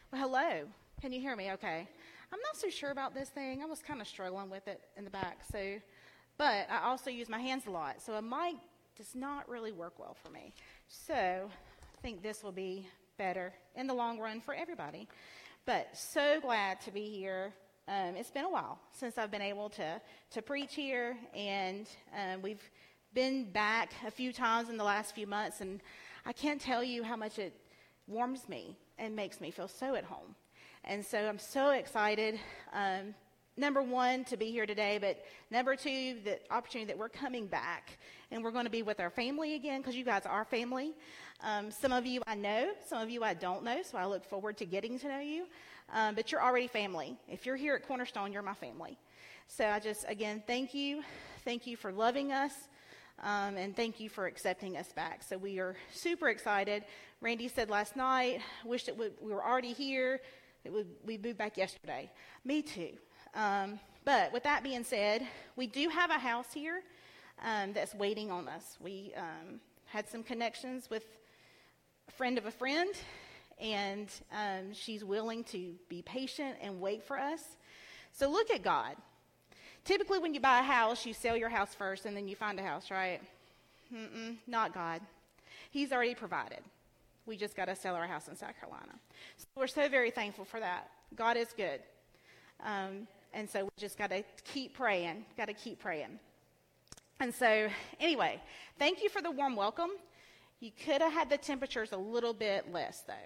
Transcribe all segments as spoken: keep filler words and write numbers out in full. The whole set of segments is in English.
Well, hello. Can you hear me okay? I'm not so sure about this thing. I was kind of struggling with it in the back. So, but I also use my hands a lot. So a mic does not really work well for me. So I think this will be better in the long run for everybody. But so glad to be here. Um, it's been a while since I've been able to, to preach here. And um, we've been back a few times in the last few months. And I can't tell you how much it warms me and makes me feel so at home. And so I'm so excited, um, number one, to be here today, but number two, the opportunity that we're coming back and we're going to be with our family again, because you guys are family. Um, some of you I know, some of you I don't know, so I look forward to getting to know you. Um, but you're already family. If you're here at Cornerstone, you're my family. So I just, again, thank you. Thank you for loving us. Um, and thank you for accepting us back. So we are super excited. Randy said last night, wish that we, we were already here. That we, we moved back yesterday. Me too. Um, but with that being said, we do have a house here um, that's waiting on us. We um, had some connections with a friend of a friend, and um, she's willing to be patient and wait for us. So look at God. Typically, when you buy a house, you sell your house first, and then you find a house, right? Mm-mm, not God. He's already provided. We just got to sell our house in South Carolina. So we're so very thankful for that. God is good. Um, and so we just got to keep praying, got to keep praying. And so, anyway, thank you for the warm welcome. You could have had the temperatures a little bit less, though.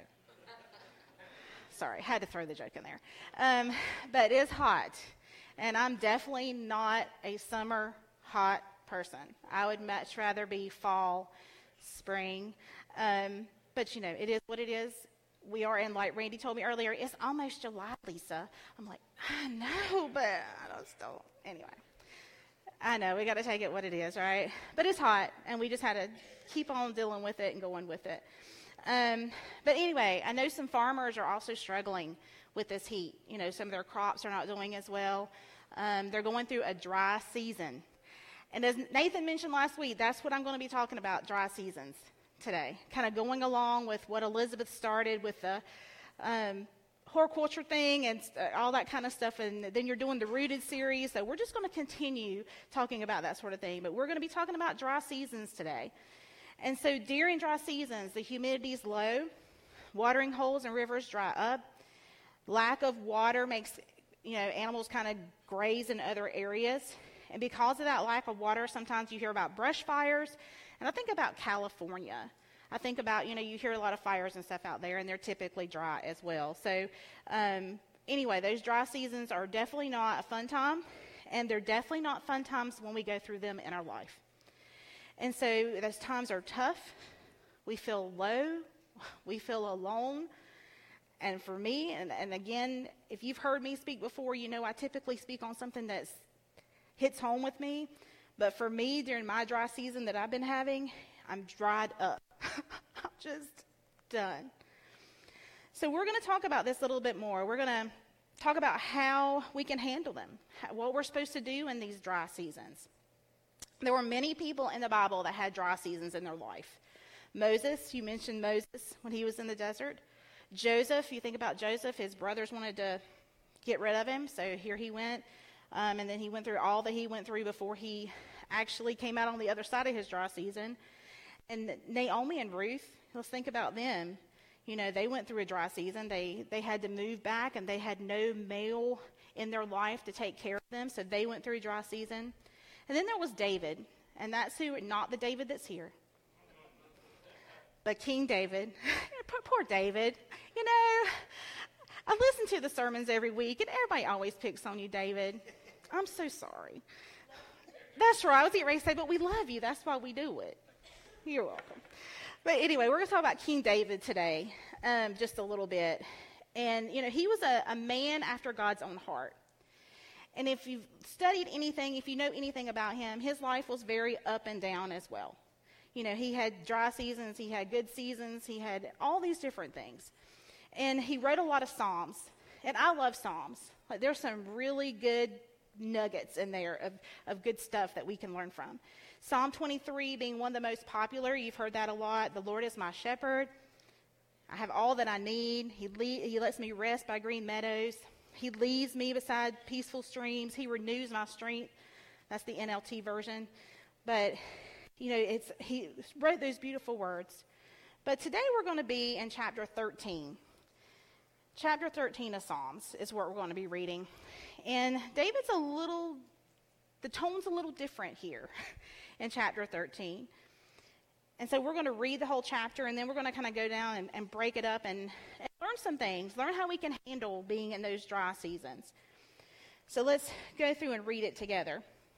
Sorry, had to throw the joke in there. Um, but it is hot. And I'm definitely not a summer hot person. I would much rather be fall, spring. Um, but, you know, it is what it is. We are in, like Randy told me earlier, it's almost July, Lisa. I'm like, I know, but I don't still. Anyway, I know. We got to take it what it is, right? But it's hot, and we just had to keep on dealing with it and going with it. Um, but anyway, I know some farmers are also struggling with this heat. You know, some of their crops are not doing as well. Um, they're going through a dry season. And as Nathan mentioned last week, that's what I'm going to be talking about, dry seasons today. Kind of going along with what Elizabeth started with the um, horticulture thing and all that kind of stuff. And then you're doing the Rooted series. So we're just going to continue talking about that sort of thing. But we're going to be talking about dry seasons today. And so during dry seasons, the humidity is low. Watering holes and rivers dry up. Lack of water makes, you know, animals kind of graze in other areas. And because of that lack of water, sometimes you hear about brush fires. And I think about California. I think about, you know, you hear a lot of fires and stuff out there, and they're typically dry as well. So um, anyway, those dry seasons are definitely not a fun time. And they're definitely not fun times when we go through them in our life. And so those times are tough. We feel low. We feel alone. And for me, and, and again, if you've heard me speak before, you know I typically speak on something that hits home with me. But for me, during my dry season that I've been having, I'm dried up. I'm just done. So we're going to talk about this a little bit more. We're going to talk about how we can handle them, how, what we're supposed to do in these dry seasons. There were many people in the Bible that had dry seasons in their life. Moses, you mentioned Moses when he was in the desert. Joseph, you think about Joseph, his brothers wanted to get rid of him, so here he went. Um, and then he went through all that he went through before he actually came out on the other side of his dry season. And Naomi and Ruth, let's think about them. You know, they went through a dry season. They they had to move back, and they had no male in their life to take care of them, so they went through a dry season. And then there was David, and that's who, not the David that's here, but King David. poor, poor David. You know, I listen to the sermons every week, and everybody always picks on you, David. I'm so sorry. That's right. I was getting ready to say, but we love you. That's why we do it. You're welcome. But anyway, we're going to talk about King David today, um, just a little bit. And, you know, he was a, a man after God's own heart. And if you've studied anything, if you know anything about him, his life was very up and down as well. You know, he had dry seasons, he had good seasons, he had all these different things. And he wrote a lot of Psalms. And I love Psalms. Like, there's some really good nuggets in there of, of good stuff that we can learn from. Psalm twenty-three being one of the most popular. You've heard that a lot. The Lord is my shepherd. I have all that I need. He, le- he lets me rest by green meadows. He leads me beside peaceful streams. He renews my strength. That's the N L T version. But, you know, it's he wrote those beautiful words. But today we're going to be in chapter thirteen. Chapter thirteen of Psalms is what we're going to be reading. And David's a little, the tone's a little different here in chapter thirteen. And so we're going to read the whole chapter, and then we're going to kind of go down and, and break it up and, and learn some things, learn how we can handle being in those dry seasons. So let's go through and read it together.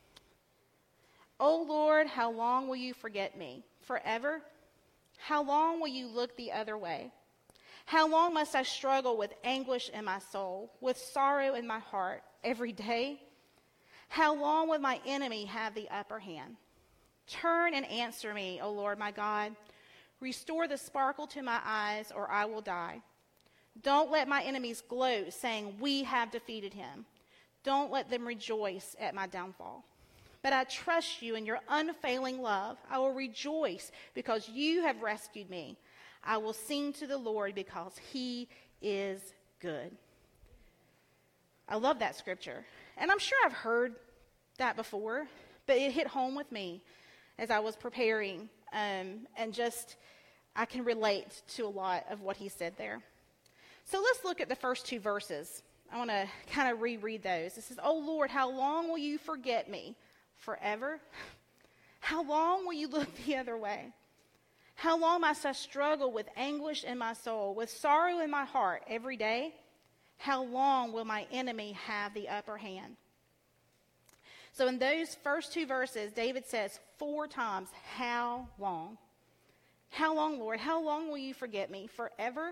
O Lord, how long will you forget me? Forever? How long will you look the other way? How long must I struggle with anguish in my soul, with sorrow in my heart every day? How long will my enemy have the upper hand? Turn and answer me, O Lord my God. Restore the sparkle to my eyes, or I will die. Don't let my enemies gloat, saying, we have defeated him. Don't let them rejoice at my downfall. But I trust you in your unfailing love. I will rejoice because you have rescued me. I will sing to the Lord because he is good. I love that scripture. And I'm sure I've heard that before, but it hit home with me as I was preparing. Um, and just, I can relate to a lot of what he said there. So let's look at the first two verses. I want to kind of reread those. It says, O Lord, how long will you forget me? Forever? How long will you look the other way? How long must I struggle with anguish in my soul, with sorrow in my heart every day? How long will my enemy have the upper hand? So in those first two verses, David says four times, how long? How long, Lord? How long will you forget me? Forever?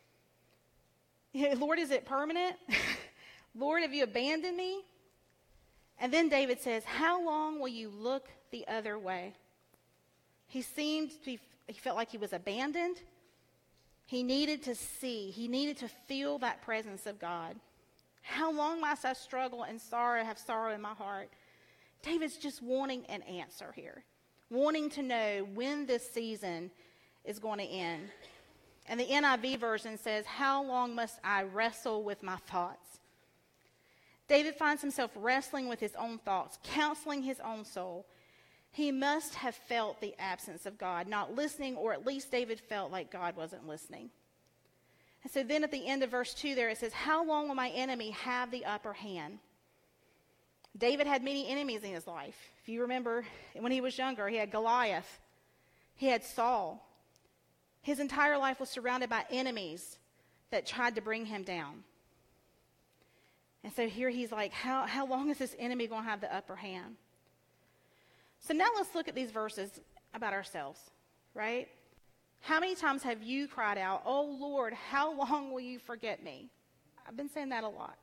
Lord, is it permanent? Lord, have you abandoned me? And then David says, how long will you look the other way? He seemed to be, he felt like he was abandoned. He needed to see, he needed to feel that presence of God. How long must I struggle and sorrow, have sorrow in my heart? David's just wanting an answer here, wanting to know when this season is going to end. And the N I V version says, how long must I wrestle with my thoughts? David finds himself wrestling with his own thoughts, counseling his own soul. He must have felt the absence of God, not listening, or at least David felt like God wasn't listening. And so then at the end of verse two there, it says, how long will my enemy have the upper hand? David had many enemies in his life. If you remember, when he was younger, he had Goliath. He had Saul. His entire life was surrounded by enemies that tried to bring him down. And so here he's like, how, how long is this enemy going to have the upper hand? So now let's look at these verses about ourselves, right? How many times have you cried out, oh Lord, how long will you forget me? I've been saying that a lot.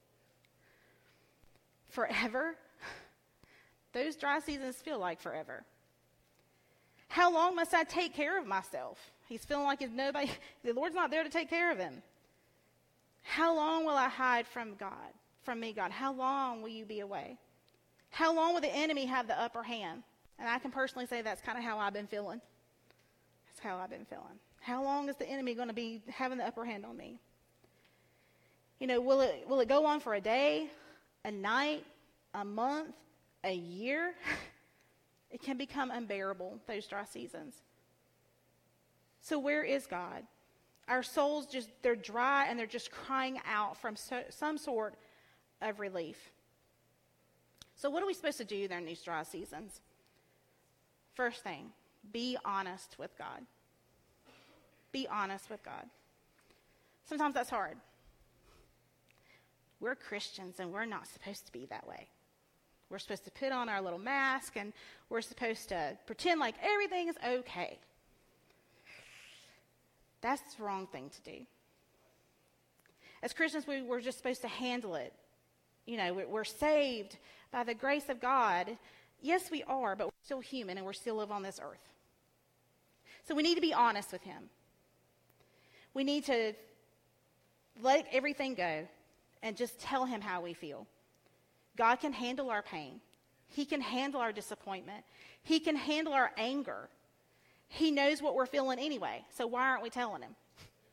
Forever? Those dry seasons feel like forever. How long must I take care of myself? He's feeling like if nobody, the Lord's not there to take care of him. How long will I hide from God, from me, God? How long will you be away? How long will the enemy have the upper hand? And I can personally say that's kind of how I've been feeling. That's how I've been feeling. How long is the enemy going to be having the upper hand on me? You know, will it will it go on for a day, a night, a month, a year? It can become unbearable, those dry seasons. So where is God? Our souls just, they're dry and they're just crying out from so, some sort of relief. So what are we supposed to do during these dry seasons? First thing, be honest with God. Be honest with God. Sometimes that's hard. We're Christians and we're not supposed to be that way. We're supposed to put on our little mask and we're supposed to pretend like everything is okay. That's the wrong thing to do. As Christians, we, we're just supposed to handle it. You know, we're, we're saved by the grace of God. Yes, we are, but we're still human and we still live on this earth. So we need to be honest with him. We need to let everything go and just tell him how we feel. God can handle our pain. He can handle our disappointment. He can handle our anger. He knows what we're feeling anyway, so why aren't we telling him?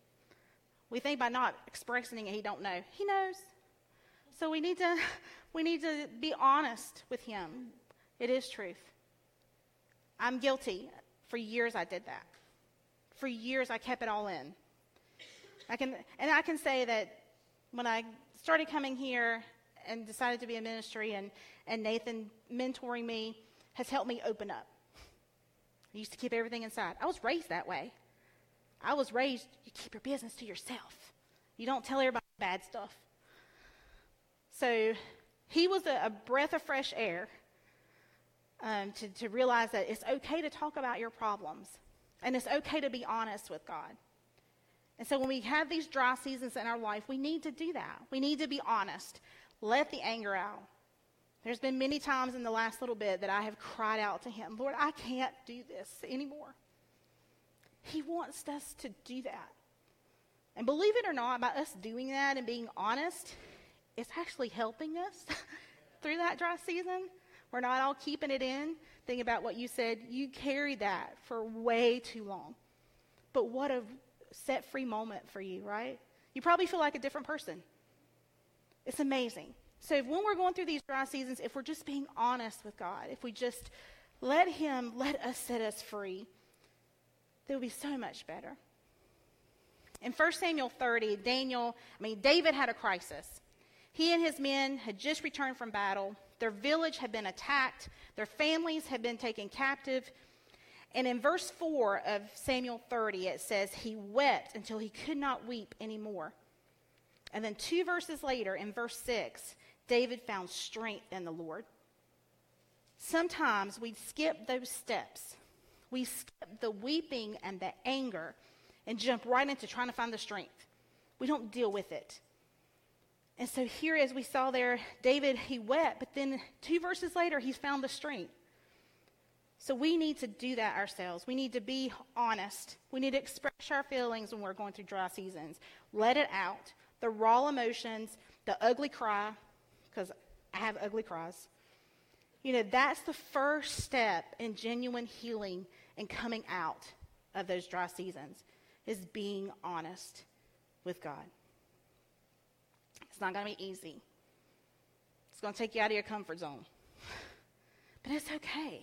We think by not expressing it, he don't know. He knows. So we need to we need to be honest with him. It is truth. I'm guilty. For years I did that. For years I kept it all in. I can and I can say that when I started coming here and decided to be in ministry, and, and Nathan mentoring me has helped me open up. I used to keep everything inside. I was raised that way. I was raised, you keep your business to yourself. You don't tell everybody bad stuff. So he was a, a breath of fresh air um, to, to realize that it's okay to talk about your problems. And it's okay to be honest with God. And so when we have these dry seasons in our life, we need to do that. We need to be honest. Let the anger out. There's been many times in the last little bit that I have cried out to him, Lord, I can't do this anymore. He wants us to do that. And believe it or not, by us doing that and being honest, it's actually helping us through that dry season. We're not all keeping it in. Think about what you said. You carried that for way too long. But what a set-free moment for you, right? You probably feel like a different person. It's amazing. So if, when we're going through these dry seasons, if we're just being honest with God, if we just let him, let us set us free, they'll be so much better. In First Samuel thirty, Daniel, I mean, David had a crisis. He and his men had just returned from battle. Their village had been attacked. Their families had been taken captive. And in verse four of Samuel thirty, it says, he wept until he could not weep anymore. And then two verses later, in verse six, David found strength in the Lord. Sometimes we skip those steps. We skip the weeping and the anger and jump right into trying to find the strength. We don't deal with it. And so here, as we saw there, David, he wept, but then two verses later, he's found the strength. So we need to do that ourselves. We need to be honest. We need to express our feelings when we're going through dry seasons. Let it out. The raw emotions, the ugly cry, because I have ugly cries. You know, that's the first step in genuine healing and coming out of those dry seasons, is being honest with God. It's not going to be easy. It's going to take you out of your comfort zone. But it's okay.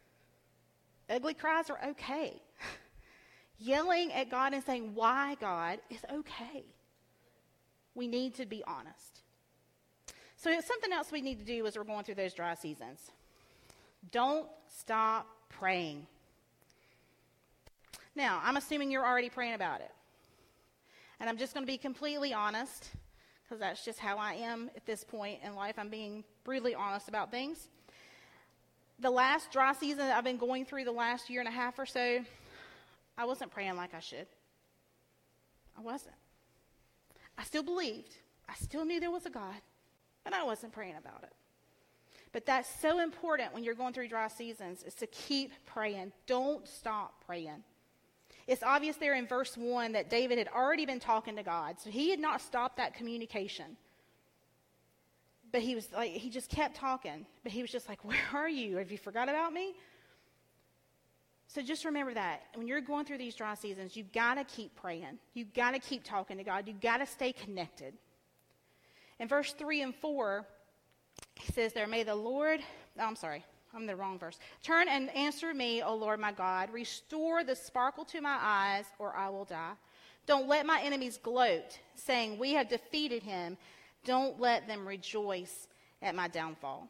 Ugly cries are okay. Yelling at God and saying, why, God, is okay. We need to be honest. So it's something else we need to do as we're going through those dry seasons. Don't stop praying. Now, I'm assuming you're already praying about it. And I'm just going to be completely honest, because that's just how I am at this point in life. I'm being brutally honest about things. The last dry season that I've been going through, the last year and a half or so, I wasn't praying like I should. I wasn't. I still believed. I still knew there was a God, but I wasn't praying about it. But that's so important when you're going through dry seasons, is to keep praying. Don't stop praying. It's obvious there in verse one that David had already been talking to God, so he had not stopped that communication. But he was like, he just kept talking. But he was just like, where are you? Have you forgot about me? So just remember that. When you're going through these dry seasons, you've got to keep praying. You've got to keep talking to God. You've got to stay connected. In verse three and four, he says there, may the Lord, oh, I'm sorry, I'm in the wrong verse. Turn and answer me, O Lord my God. Restore the sparkle to my eyes, or I will die. Don't let my enemies gloat, saying, we have defeated him. Don't let them rejoice at my downfall.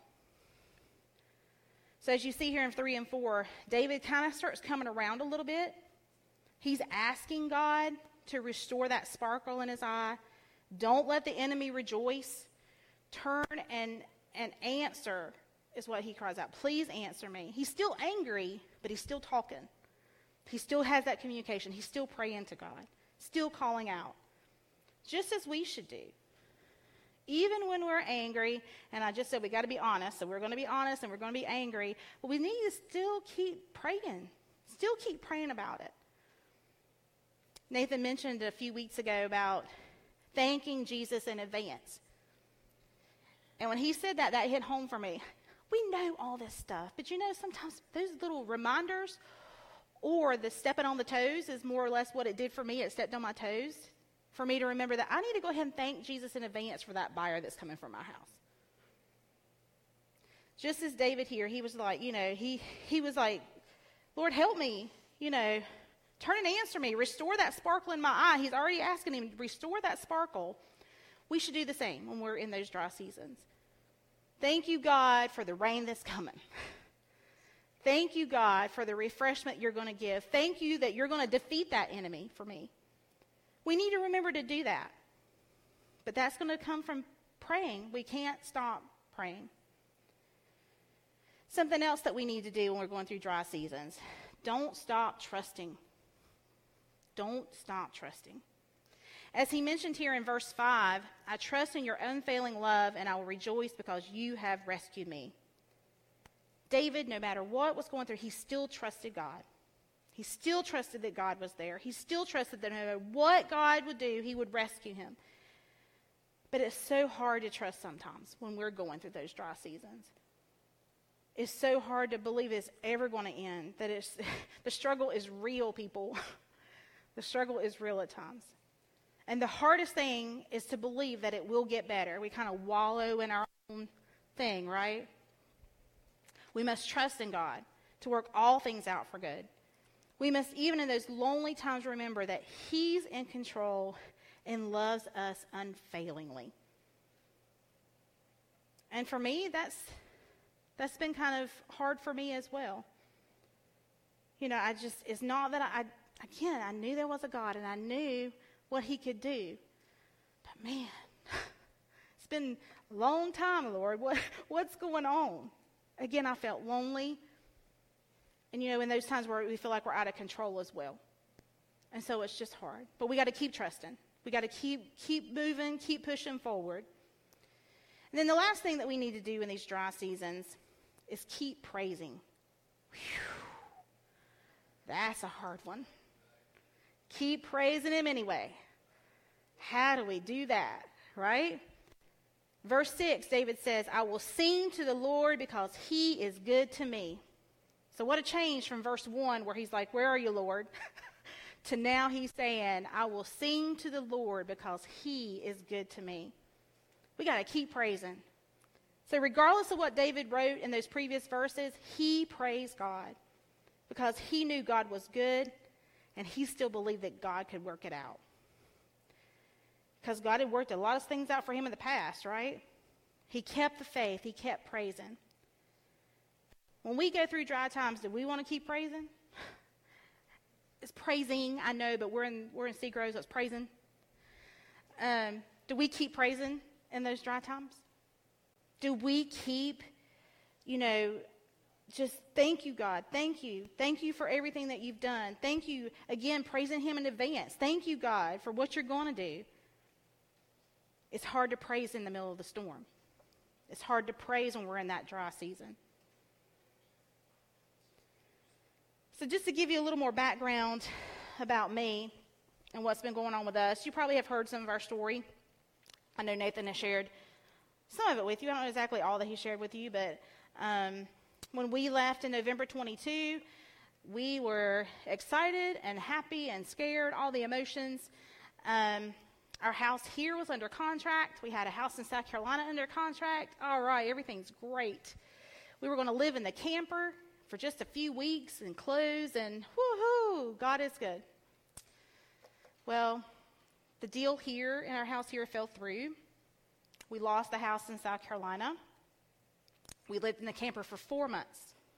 So as you see here in three and four, David kind of starts coming around a little bit. He's asking God to restore that sparkle in his eye. Don't let the enemy rejoice. Turn and, and answer is what he cries out. Please answer me. He's still angry, but he's still talking. He still has that communication. He's still praying to God, still calling out, just as we should do. Even when we're angry, and I just said we got to be honest, so we're going to be honest and we're going to be angry, but we need to still keep praying, still keep praying about it. Nathan mentioned a few weeks ago about thanking Jesus in advance. And when he said that, that hit home for me. We know all this stuff, but you know, sometimes those little reminders, or the stepping on the toes is more or less what it did for me. It stepped on my toes. for me to remember that I need to go ahead and thank Jesus in advance for that buyer that's coming from my house. Just as David here, he was like, you know, he, he was like, Lord, help me, you know, turn and answer me, restore that sparkle in my eye. He's already asking him to restore that sparkle. We should do the same when we're in those dry seasons. Thank you, God, for the rain that's coming. Thank you, God, for the refreshment you're going to give. Thank you that you're going to defeat that enemy for me. We need to remember to do that. But that's going to come from praying. We can't stop praying. Something else that we need to do when we're going through dry seasons. Don't stop trusting. Don't stop trusting. As he mentioned here in verse five, I trust in your unfailing love, and I will rejoice because you have rescued me. David, no matter what was going through, he still trusted God. He still trusted that God was there. He still trusted that no matter what God would do, he would rescue him. But it's so hard to trust sometimes when we're going through those dry seasons. It's so hard to believe it's ever going to end, that it's, the struggle is real, people. The struggle is real at times. And the hardest thing is to believe that it will get better. We kind of wallow in our own thing, right? We must trust in God to work all things out for good. We must, even in those lonely times, remember that he's in control and loves us unfailingly. And for me, that's that's been kind of hard for me as well. You know, I just, it's not that I, I again, I knew there was a God and I knew what he could do. But man, it's been a long time, Lord. What what's going on? Again, I felt lonely. And, you know, in those times where we feel like we're out of control as well. And so it's just hard. But we got to keep trusting. We got to keep keep moving, keep pushing forward. And then the last thing that we need to do in these dry seasons is keep praising. Whew. That's a hard one. Keep praising him anyway. How do we do that, right? Verse six, David says, I will sing to the Lord because he is good to me. So what a change from verse one where he's like, where are you, Lord? To now he's saying, I will sing to the Lord because he is good to me. We got to keep praising. So regardless of what David wrote in those previous verses, he praised God because he knew God was good and he still believed that God could work it out. Because God had worked a lot of things out for him in the past, right? He kept the faith. He kept praising. When we go through dry times, do we want to keep praising? It's praising, I know, but we're in we're in Seagrove, so it's praising. Um, do we keep praising in those dry times? Do we keep, you know, just thank you, God. Thank you. Thank you for everything that you've done. Thank you, again, praising him in advance. Thank you, God, for what you're going to do. It's hard to praise in the middle of the storm. It's hard to praise when we're in that dry season. So just to give you a little more background about me and what's been going on with us, you probably have heard some of our story. I know Nathan has shared some of it with you. I don't know exactly all that he shared with you, but um, when we left in November twenty-two, we were excited and happy and scared, all the emotions. Um, our house here was under contract. We had a house in South Carolina under contract. All right, everything's great. We were going to live in the camper for just a few weeks and close, and woohoo, God is good. Well, the deal here in our house here fell through. We lost the house in South Carolina. We lived in the camper for four months.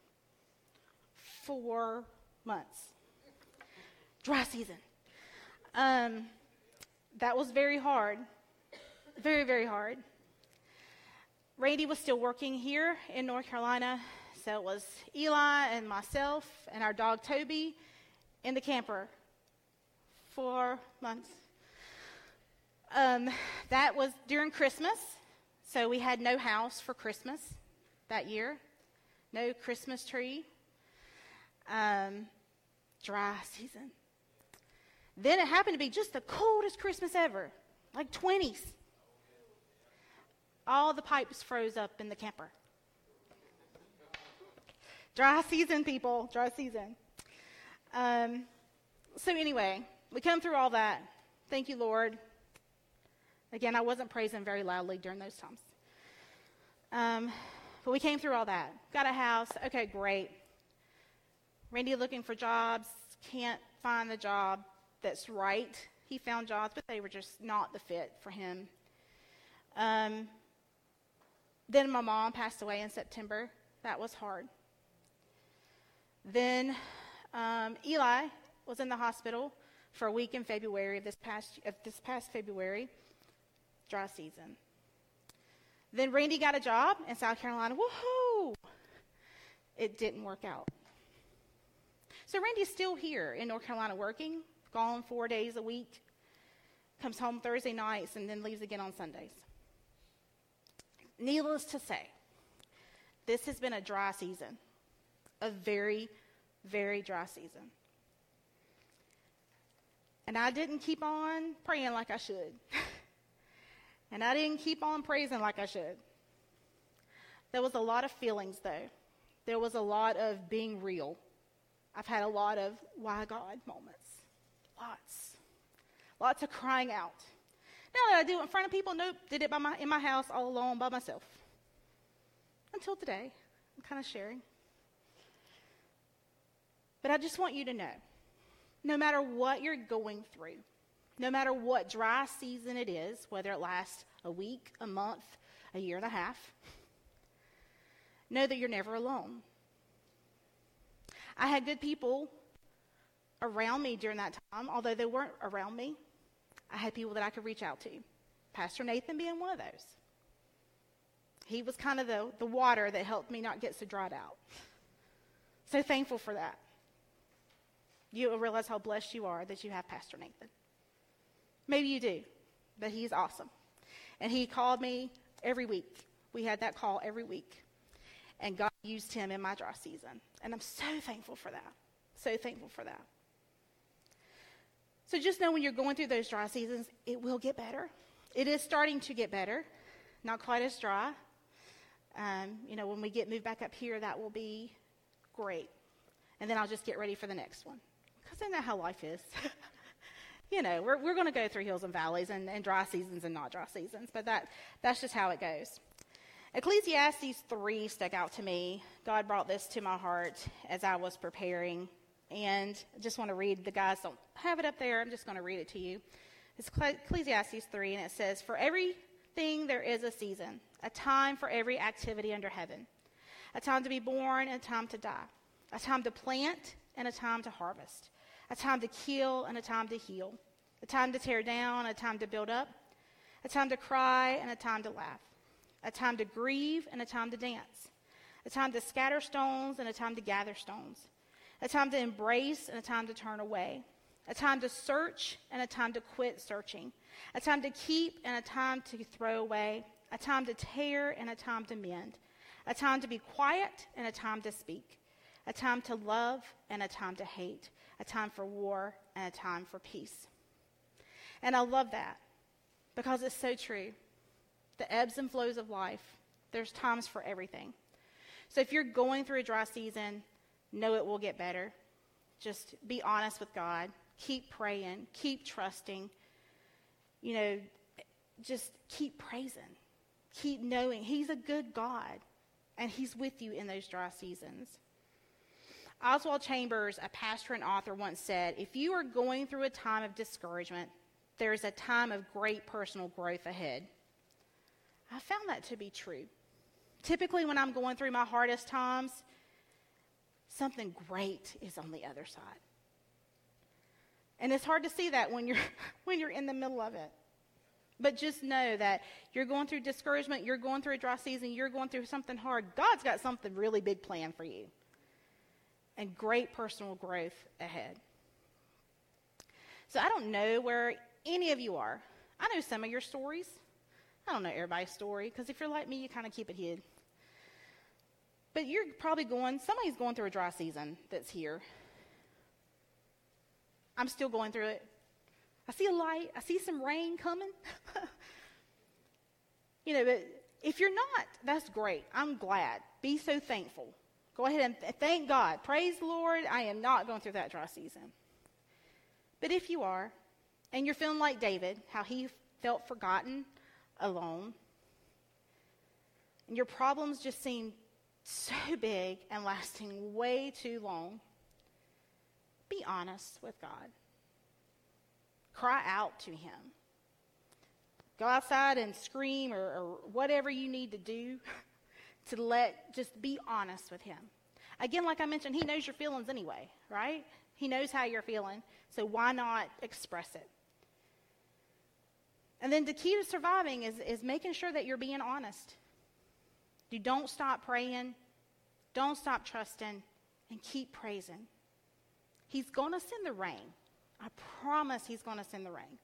Four months. Dry season. Um, that was very hard. Very, very hard. Randy was still working here in North Carolina. So it was Eli and myself and our dog Toby in the camper. Four months. Um, that was during Christmas. So we had no house for Christmas that year. No Christmas tree. Um, dry season. Then it happened to be just the coldest Christmas ever. Like twenties. All the pipes froze up in the camper. Dry season, people. Dry season. Um, so anyway, we come through all that. Thank you, Lord. Again, I wasn't praising very loudly during those times. Um, but we came through all that. Got a house. Okay, great. Randy looking for jobs. Can't find the job that's right. He found jobs, but they were just not the fit for him. Um, then my mom passed away in September. That was hard. Then um, Eli was in the hospital for a week in February of this past of this past February, dry season. Then Randy got a job in South Carolina. Woohoo! It didn't work out. So Randy's still here in North Carolina working, gone four days a week, comes home Thursday nights, and then leaves again on Sundays. Needless to say, this has been a dry season, a very, very dry season. And I didn't keep on praying like I should. And I didn't keep on praising like I should. There was a lot of feelings, though. There was a lot of being real. I've had a lot of why God moments. Lots. Lots of crying out. Now that I do it in front of people, nope, did it by my, in my house all alone by myself. Until today, I'm kind of sharing. But I just want you to know, no matter what you're going through, no matter what dry season it is, whether it lasts a week, a month, a year and a half, know that you're never alone. I had good people around me during that time, although they weren't around me. I had people that I could reach out to. Pastor Nathan being one of those. He was kind of the, the water that helped me not get so dried out. So thankful for that. You'll realize how blessed you are that you have Pastor Nathan. Maybe you do, but he's awesome. And he called me every week. We had that call every week. And God used him in my dry season. And I'm so thankful for that. So thankful for that. So just know when you're going through those dry seasons, it will get better. It is starting to get better. Not quite as dry. Um, you know, when we get moved back up here, that will be great. And then I'll just get ready for the next one. Because isn't that how life is? You know, we're we're going to go through hills and valleys and, and dry seasons and not dry seasons. But that that's just how it goes. Ecclesiastes three stuck out to me. God brought this to my heart as I was preparing. And I just want to read. The guys don't have it up there. I'm just going to read it to you. It's Ecclesiastes three, and it says, "For everything there is a season, a time for every activity under heaven, a time to be born and a time to die, a time to plant and a time to harvest, a time to kill and a time to heal, a time to tear down, a time to build up, a time to cry and a time to laugh, a time to grieve and a time to dance, a time to scatter stones and a time to gather stones, a time to embrace and a time to turn away, a time to search and a time to quit searching, a time to keep and a time to throw away, a time to tear and a time to mend, a time to be quiet and a time to speak, a time to love and a time to hate, a time for war and a time for peace." And I love that because it's so true. The ebbs and flows of life, there's times for everything. So if you're going through a dry season, know it will get better. Just be honest with God. Keep praying. Keep trusting. You know, just keep praising. Keep knowing He's a good God, and He's with you in those dry seasons. Oswald Chambers, a pastor and author, once said, "If you are going through a time of discouragement, there is a time of great personal growth ahead." I found that to be true. Typically, when I'm going through my hardest times, something great is on the other side. And it's hard to see that when you're when you're in the middle of it. But just know that you're going through discouragement, you're going through a dry season, you're going through something hard. God's got something really big planned for you. And great personal growth ahead. So I don't know where any of you are. I know some of your stories. I don't know everybody's story, because if you're like me, you kind of keep it hid. But you're probably going, somebody's going through a dry season that's here. I'm still going through it. I see a light. I see some rain coming. You know, but if you're not, that's great. I'm glad. Be so thankful. Go ahead and th- thank God. Praise the Lord. I am not going through that dry season. But if you are, and you're feeling like David, how he felt forgotten, alone, and your problems just seem so big and lasting way too long, be honest with God. Cry out to him. Go outside and scream or, or whatever you need to do to let, just be honest with him. Again, like I mentioned, he knows your feelings anyway, right? He knows how you're feeling, so why not express it? And then the key to surviving is, is making sure that you're being honest. You don't stop praying, don't stop trusting, and keep praising. He's going to send the rain. I promise he's going to send the rain.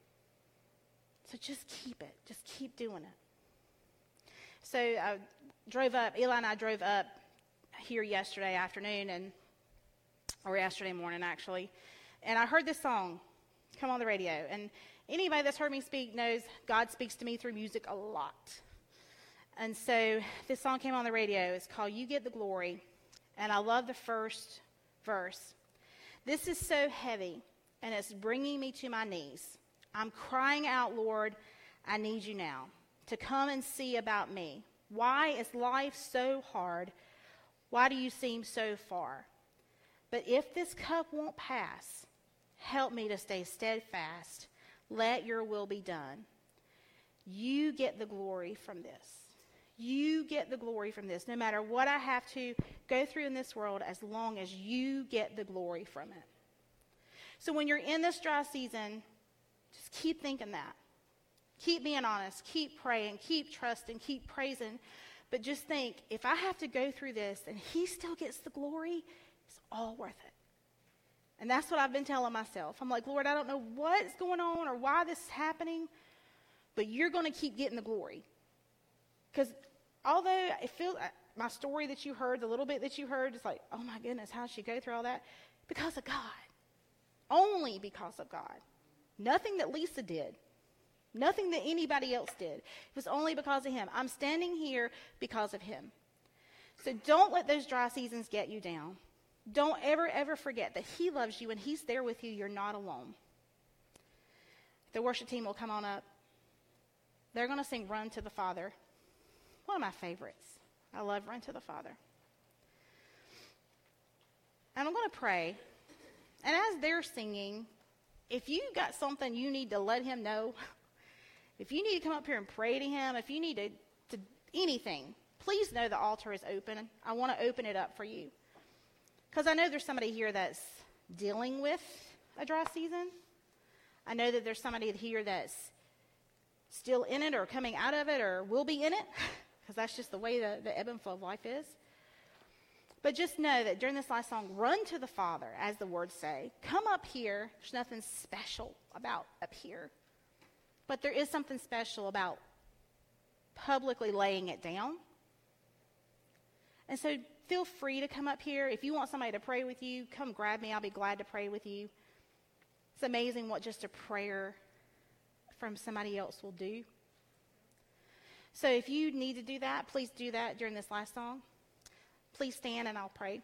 So just keep it. Just keep doing it. So I drove up, Eli and I drove up here yesterday afternoon, and or yesterday morning actually, and I heard this song come on the radio. And anybody that's heard me speak knows God speaks to me through music a lot. And so this song came on the radio. It's called You Get the Glory. And I love the first verse. This is so heavy, and it's bringing me to my knees. I'm crying out, Lord, I need you now to come and see about me. Why is life so hard? Why do you seem so far? But if this cup won't pass, help me to stay steadfast. Let your will be done. You get the glory from this. You get the glory from this, no matter what I have to go through in this world, as long as you get the glory from it. So when you're in this dry season, just keep thinking that. Keep being honest. Keep praying. Keep trusting. Keep praising. But just think, if I have to go through this and he still gets the glory, it's all worth it. And that's what I've been telling myself. I'm like, Lord, I don't know what's going on or why this is happening, but you're going to keep getting the glory. Because although it feels, my story that you heard, the little bit that you heard, it's like, oh my goodness, how did she go through all that? Because of God. Only because of God. Nothing that Lisa did. Nothing that anybody else did. It was only because of him. I'm standing here because of him. So don't let those dry seasons get you down. Don't ever, ever forget that he loves you and he's there with you. You're not alone. The worship team will come on up. They're going to sing Run to the Father. One of my favorites. I love Run to the Father. And I'm going to pray. And as they're singing, if you got something you need to let him know, if you need to come up here and pray to him, if you need to, to anything, please know the altar is open. I want to open it up for you. Because I know there's somebody here that's dealing with a dry season. I know that there's somebody here that's still in it or coming out of it or will be in it, because that's just the way the, the ebb and flow of life is. But just know that during this last song, run to the Father, as the words say. Come up here. There's nothing special about up here. But there is something special about publicly laying it down. And so feel free to come up here. If you want somebody to pray with you, come grab me. I'll be glad to pray with you. It's amazing what just a prayer from somebody else will do. So if you need to do that, please do that during this last song. Please stand and I'll pray.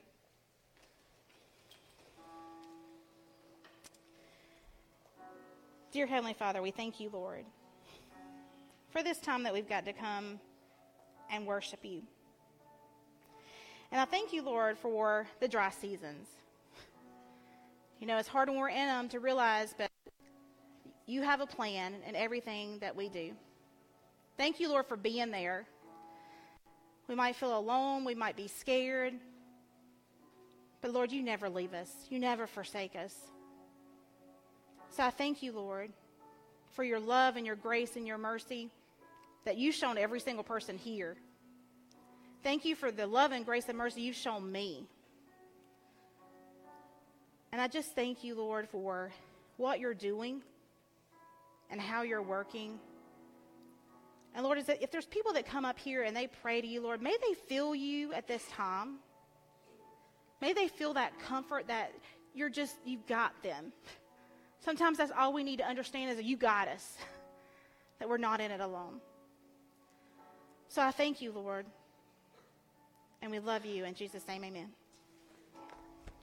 Dear Heavenly Father, we thank you, Lord, for this time that we've got to come and worship you. And I thank you, Lord, for the dry seasons. You know, it's hard when we're in them to realize, but you have a plan in everything that we do. Thank you, Lord, for being there. We might feel alone. We might be scared. But, Lord, you never leave us. You never forsake us. So I thank you, Lord, for your love and your grace and your mercy that you've shown every single person here. Thank you for the love and grace and mercy you've shown me. And I just thank you, Lord, for what you're doing and how you're working. And Lord, if there's people that come up here and they pray to you, Lord, may they feel you at this time. May they feel that comfort that you're just, you've got them. Sometimes that's all we need to understand is that you got us, that we're not in it alone. So I thank you, Lord, and we love you. In Jesus' name, amen.